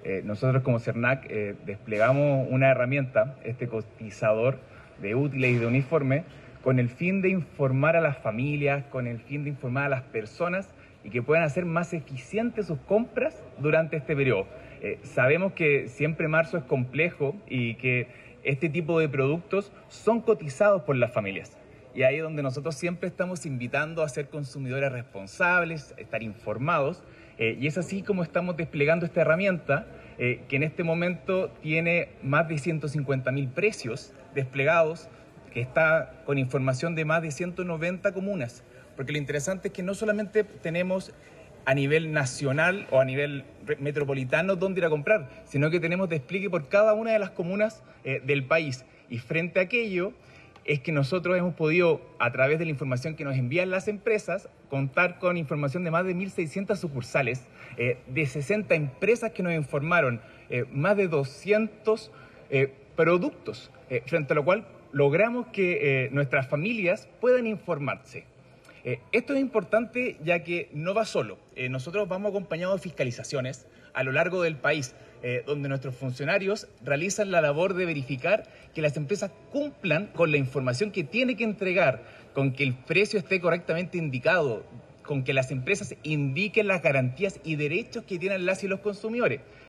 Nosotros como CERNAC desplegamos una herramienta, este cotizador de útiles y de uniforme, con el fin de informar a las familias, con el fin de informar a las personas y que puedan hacer más eficientes sus compras durante este periodo. Sabemos que siempre marzo es complejo y que este tipo de productos son cotizados por las familias. Y ahí es donde nosotros siempre estamos invitando a ser consumidores responsables, a estar informados. Y es así como estamos desplegando esta herramienta que en este momento tiene más de 150.000 precios desplegados, que está con información de más de 190 comunas. Porque lo interesante es que no solamente tenemos a nivel nacional o a nivel metropolitano dónde ir a comprar, sino que tenemos despliegue por cada una de las comunas del país. Y frente a aquello es que nosotros hemos podido, a través de la información que nos envían las empresas, contar con información de más de 1.600 sucursales, de 60 empresas que nos informaron, más de 200 productos, frente a lo cual logramos que nuestras familias puedan informarse. Esto es importante ya que no va solo. Nosotros vamos acompañados de fiscalizaciones a lo largo del país, donde nuestros funcionarios realizan la labor de verificar que las empresas cumplan con la información que tiene que entregar, con que el precio esté correctamente indicado, con que las empresas indiquen las garantías y derechos que tienen las y los consumidores.